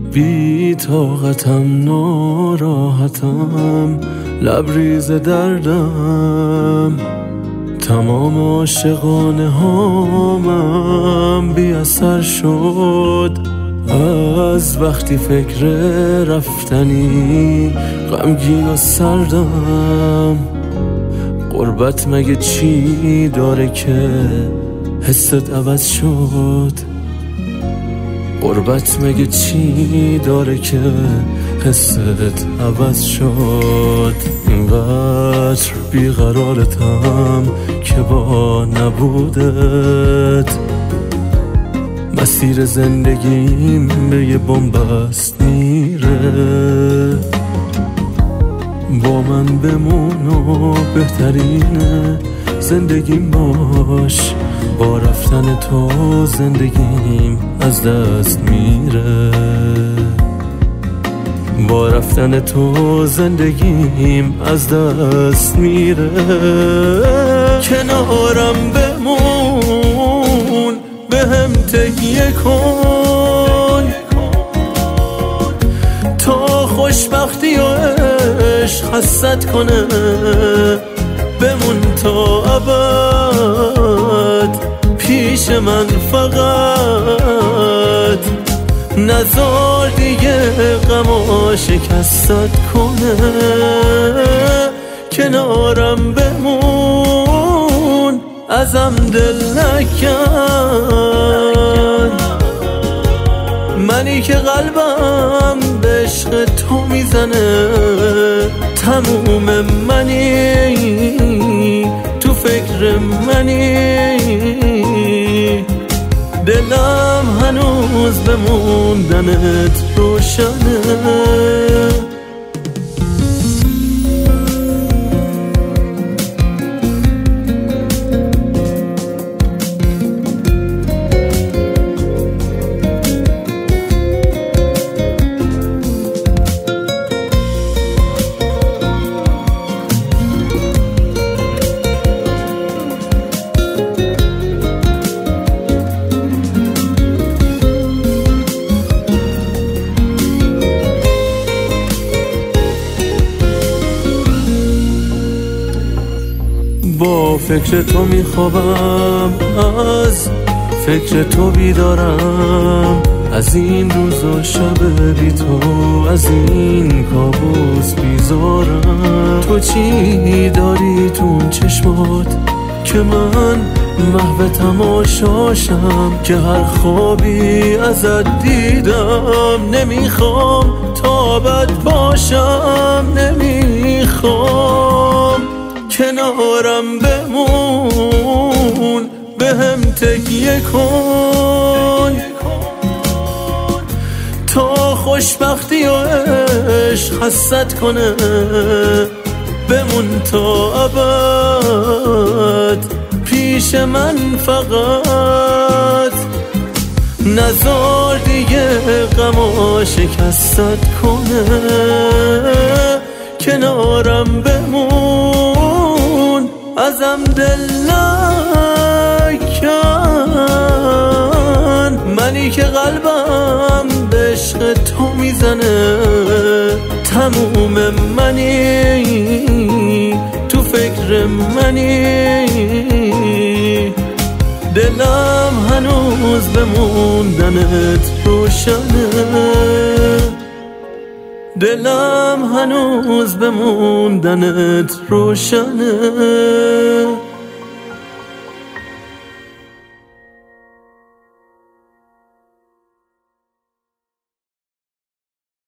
بی طاقتم ناراحتم لبریز دردم تمام عاشقانه هامم بی اثر شد از وقتی فکر رفتنی غمگین و سردم غربت مگه چی داره که حست عوض شد غربت مگه چی داره که حست عوض شد اینقدر بیقرارتم که با نبودت مسیر زندگیم به یه بن‌بست میره با من بمون و بهترینه زندگیم باش با رفتن تو زندگیم از دست میره با رفتن تو زندگیم از دست میره کنارم بمون بهم تکیه کن تا خوشبختی و عشق حست کنه بمون تا ابد پیش من فقط نذار دیگه غما شکستت کنه کنارم بمون ازم دل نکن منی که قلبم به عشق تو میزنه تموم منی تو فکر منی دلم هنوز به موندنت روشنه با فکر تو میخوابم از فکر تو بیدارم از این روز و شب بی تو از این کابوس بیزارم تو چی داری تو اون چشمات که من محو تماشاشم که هر خوابی ازت دیدم نمیخوام تا بد باشم نمیخوام کنارم بمون بهم تکیه کن تا خوشبختی و عشق حست کنه بمون تا ابد پیش من فقط نذار دیگه غما شکستت کنه کنارم بمون ازم دل نکن منی که قلبم به عشق تو میزنه تموم منی تو فکر منی دلم هنوز به موندنت روشنه دلم هنوز به موندنت روشنه